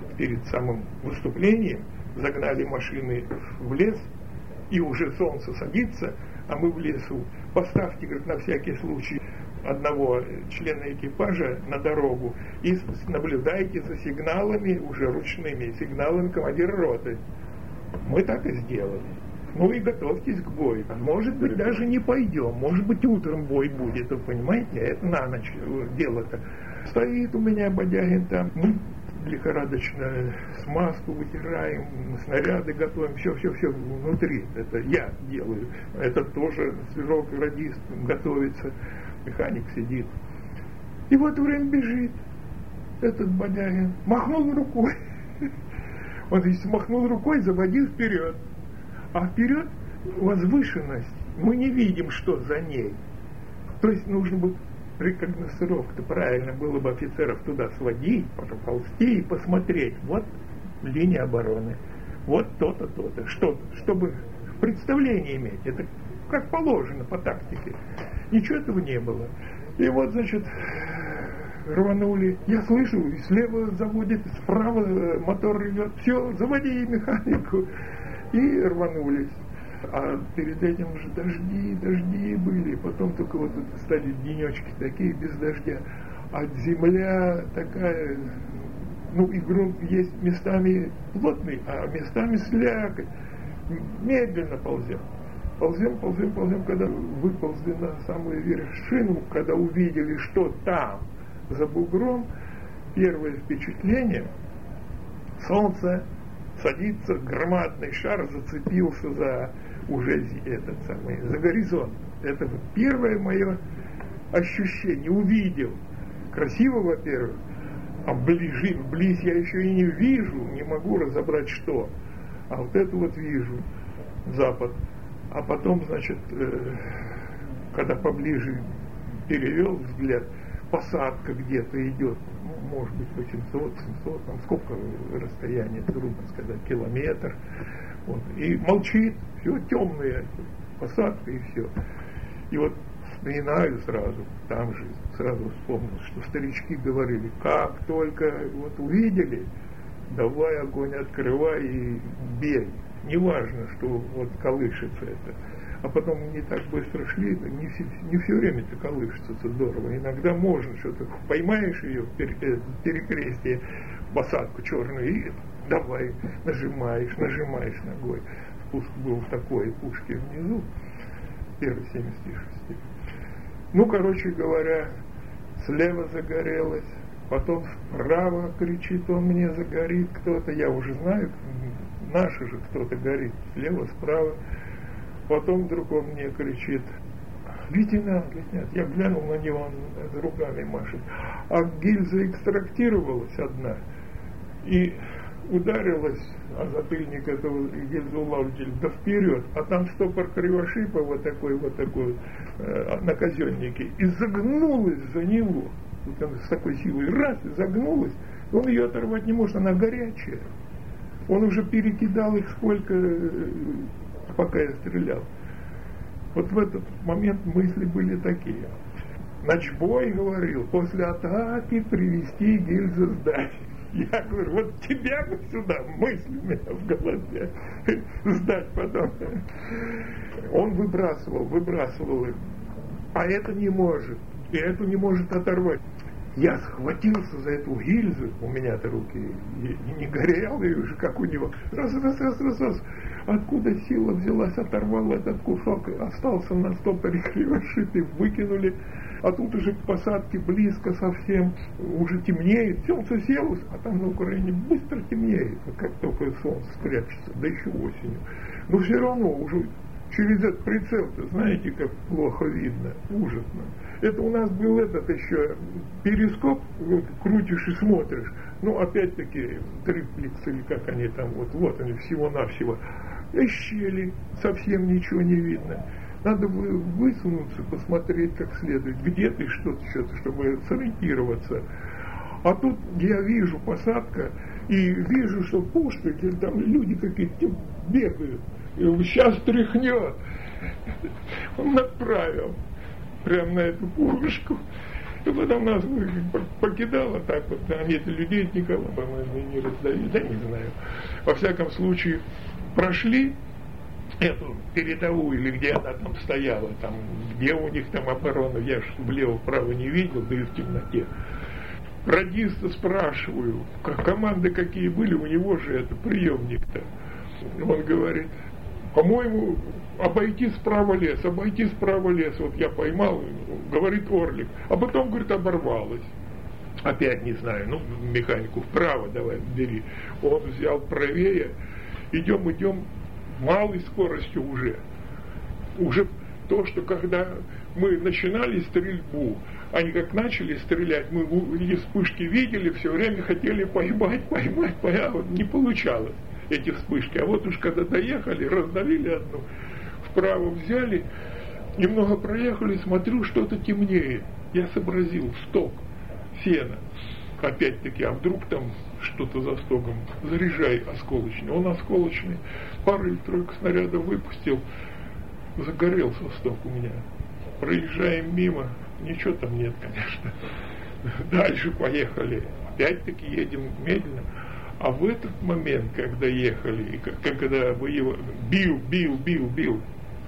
перед самым выступлением загнали машины в лес, и уже солнце садится, а мы в лесу. Поставьте, говорит, на всякий случай одного члена экипажа на дорогу и наблюдайте за сигналами, уже ручными сигналами командира роты. Мы так и сделали. Ну и готовьтесь к бою. Может быть, даже не пойдем, может быть, утром бой будет, вы понимаете, это на ночь дело-то. Стоит у меня Бодягин там, мы лихорадочно смазку вытираем, снаряды готовим, все внутри, это я делаю. Это тоже свежок, радист готовится, механик сидит. И в это время бежит этот Бодягин, махнул рукой. Он, если махнул рукой, заводил вперед. А вперед возвышенность, мы не видим, что за ней. То есть нужно бы рекогносцировка-то правильно было бы офицеров туда сводить, потом ползти и посмотреть. Вот линия обороны, вот то-то, то-то, чтобы представление иметь. Это как положено по тактике. Ничего этого не было. И вот, значит, рванули. Я слышу, слева заводит, справа мотор ревет. Все, заводи механику. И рванулись. А перед этим уже дожди были. Потом только вот стали денечки такие без дождя. А земля такая, ну и грунт есть местами плотный, а местами слякоть. Медленно ползем. Ползем, когда выползли на самую вершину, когда увидели, что там, за бугром, первое впечатление, солнце садится, громадный шар зацепился за уже за горизонт. Это вот первое мое ощущение. Увидел. Красиво, во-первых, а вблизь я еще и не вижу, не могу разобрать что. А вот это вот вижу, запад. А потом, значит, когда поближе перевел взгляд, посадка где-то идет, ну, может быть, 800, 700, там сколько расстояние, трудно сказать, километр. Вот. И молчит, все темное, посадка и все. И вот вспоминаю сразу, там же сразу вспомнил, что старички говорили, как только вот увидели, давай огонь открывай и бей. Неважно, что вот колышется это. А потом не так быстро шли, не все время-то колышется здорово. Иногда можно что-то, поймаешь ее в перекрестие, посадку черную, и давай, нажимаешь ногой. Спуск был в такой пушке внизу, первый 76. Ну, короче говоря, слева загорелось, потом справа кричит он мне, загорит кто-то, я уже знаю, наши же кто-то горит, слева, справа. Потом вдруг он мне кричит, лейтенант, я глянул на него, он руками машет, а гильза экстрактировалась одна и ударилась о затыльник этого гильзоулавлителя, да вперед, а там стопор кривошипа вот такой на казеннике, и загнулась за него, вот он с такой силой раз, и загнулась, он ее оторвать не может, она горячая. Он уже перекидал их сколько, пока я стрелял. Вот в этот момент мысли были такие. Начбой говорил, после атаки привести гильзы сдать. Я говорю, вот тебя бы сюда, мысли у меня в голове, сдать потом. Он выбрасывал их. А это не может, и эту не может оторвать. Я схватился за эту гильзу, у меня-то руки не горели уже, как у него. Раз. Откуда сила взялась, оторвал этот кусок, остался на стопоре кривошипе, выкинули. А тут уже к посадке близко совсем, уже темнеет, солнце село, а там на Украине быстро темнеет, как только солнце спрячется, да еще осенью. Но все равно уже через этот прицел-то, знаете, как плохо видно, ужасно. Это у нас был этот еще перископ, вот, крутишь и смотришь, ну опять-таки триплекс или как они там, вот они всего-навсего, и щели, совсем ничего не видно. Надо высунуться, посмотреть как следует, где ты, что-то, чтобы сориентироваться. А тут я вижу посадка, и вижу, что пушка, там люди какие-то бегают, и сейчас тряхнет. Он направил прямо на эту пушку. И потом нас покидало так вот, они-то людей от Николая, по-моему, не раздавили, да не знаю. Во всяком случае, прошли эту передовую, или где она там стояла, там, где у них там оборона, я ж влево-вправо не видел, да и в темноте. Радиста спрашиваю, команды какие были, у него же это приемник-то. Он говорит, по-моему, обойти справа лес, вот я поймал, говорит Орлик, а потом, говорит, оборвалось. Опять не знаю, ну, механику вправо давай, бери. Он взял правее, идем, малой скоростью уже то, что когда мы начинали стрельбу, они как начали стрелять, мы эти вспышки видели, все время хотели поймать, не получалось эти вспышки. А вот уж когда доехали, раздавили одну, вправо взяли, немного проехали, смотрю, что-то темнеет. Я сообразил, сток, сено. Опять-таки, а вдруг там что-то за стогом, заряжай осколочный. Он осколочный, пару или тройку снарядов выпустил, загорелся сток у меня. Проезжаем мимо, ничего там нет, конечно. Дальше поехали. Опять-таки едем медленно. А в этот момент, когда ехали, когда воевали, бил,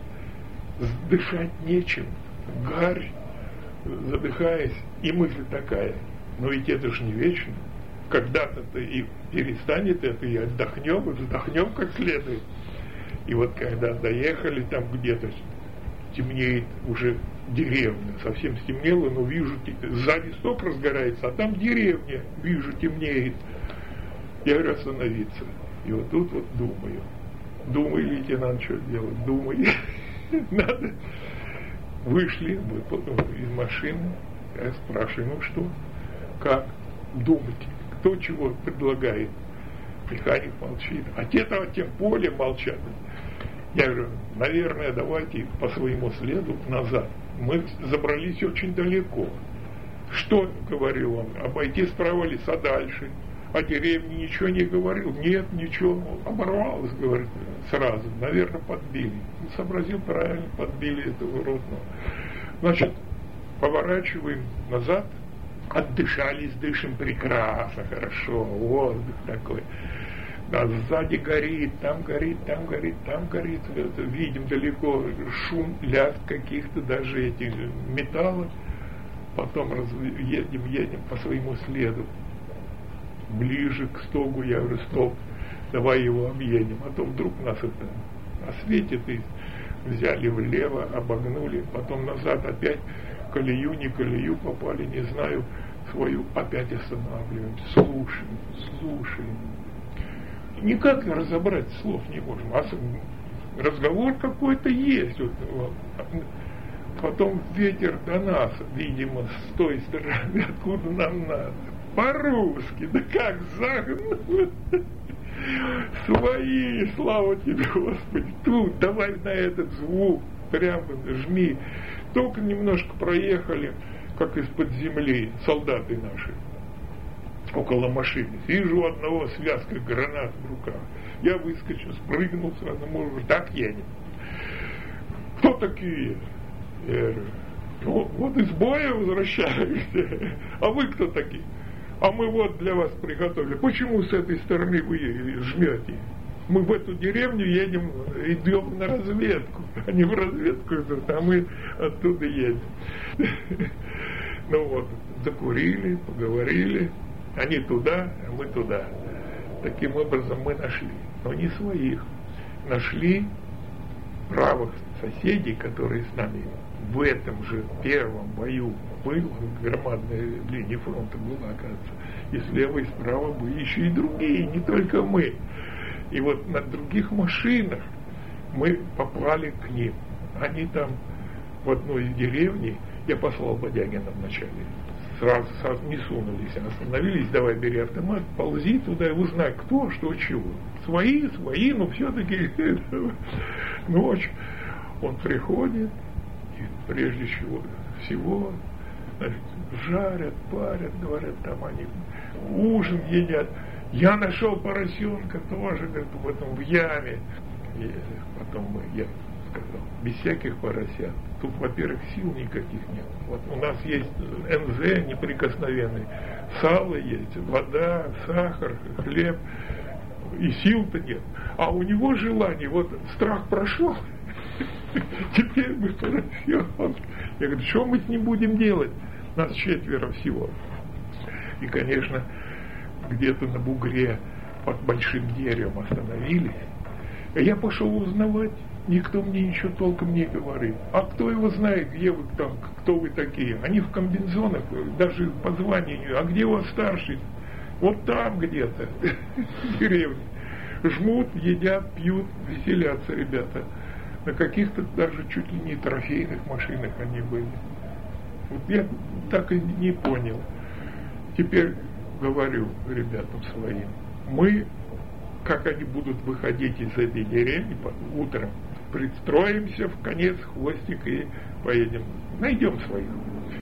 дышать нечем, гарь, задыхаясь, и мысль такая, но ведь это же не вечно. Когда-то-то и перестанет это, и отдохнем, и вздохнем как следует. И вот когда доехали, там где-то темнеет уже деревня, совсем стемнело, но вижу, сзади сток разгорается, а там деревня, вижу, темнеет. Я говорю, остановиться. И вот тут вот думаю, лейтенант, что делать, думаю, надо. Вышли мы из машины, я спрашиваю, ну что, как, думать, кто чего предлагает. Механик молчит, а те-то тем более молчат. Я говорю, наверное, давайте по своему следу назад. Мы забрались очень далеко. Что, говорил он, обойти справа леса дальше. О деревне ничего не говорил. Нет, ничего. Оборвалось, говорит, сразу. Наверное, подбили. Сообразил правильно, подбили этого ротного. Значит, поворачиваем назад. Отдышались, дышим прекрасно, хорошо. Воздух такой. А сзади горит, там горит. Видим далеко шум, лязг каких-то даже этих металлов. Потом едем по своему следу. Ближе к стогу, я говорю, стоп, давай его объедем. А то вдруг нас это осветит, и взяли влево, обогнули, потом назад опять колею, не колею попали, не знаю, свою опять останавливаем, слушаем. Никак разобрать слов не можем, а разговор какой-то есть. Вот. Потом ветер до нас, видимо, с той стороны, откуда нам надо. По-русски, да как загнул. Свои, слава тебе, Господи. Тут, давай на этот звук, прямо жми. Только немножко проехали, как из-под земли, солдаты наши. Около машины. Вижу у одного связка гранат в руках. Я выскочил, спрыгнул сразу, может, так едем. Кто такие? Я говорю, вот из боя возвращаемся. А вы кто такие? А мы вот для вас приготовили. Почему с этой стороны вы жмете? Мы в эту деревню едем, идем на разведку. Они в разведку идут, а мы оттуда едем. Ну вот, закурили, поговорили. Они туда, а мы туда. Таким образом мы нашли. Но не своих. Нашли правых соседей, которые с нами в этом же первом бою был, громадная линия фронта была, оказывается, и слева и справа были еще и другие, не только мы. И вот на других машинах мы попали к ним. Они там в одной из деревней, я послал Бодягина вначале, сразу не сунулись, остановились, давай бери автомат, ползи туда и узнай, кто, что, чего. Свои, но все-таки ночь. Он приходит, и прежде всего, значит, жарят, парят, говорят, там они ужин едят. Я нашел поросенка тоже, говорит, в яме. И потом я сказал, без всяких поросят. Тут, во-первых, сил никаких нет. Вот у нас есть НЗ неприкосновенный, сало есть, вода, сахар, хлеб, и сил-то нет. А у него желание, вот страх прошел, теперь мы поросят. Я говорю, что мы с ним будем делать? Нас 4 всего. И, конечно, где-то на бугре под большим деревом остановились. Я пошел узнавать, никто мне ничего толком не говорит. А кто его знает, где вы там, кто вы такие? Они в комбинезонах, даже по званию. А где у вас старший? Вот там где-то, в деревне. Жмут, едят, пьют, веселятся ребята. На каких-то даже чуть ли не трофейных машинах они были. Вот я так и не понял. Теперь говорю ребятам своим, мы, как они будут выходить из этой деревни утром, пристроимся в конец хвостик и поедем, найдем своих.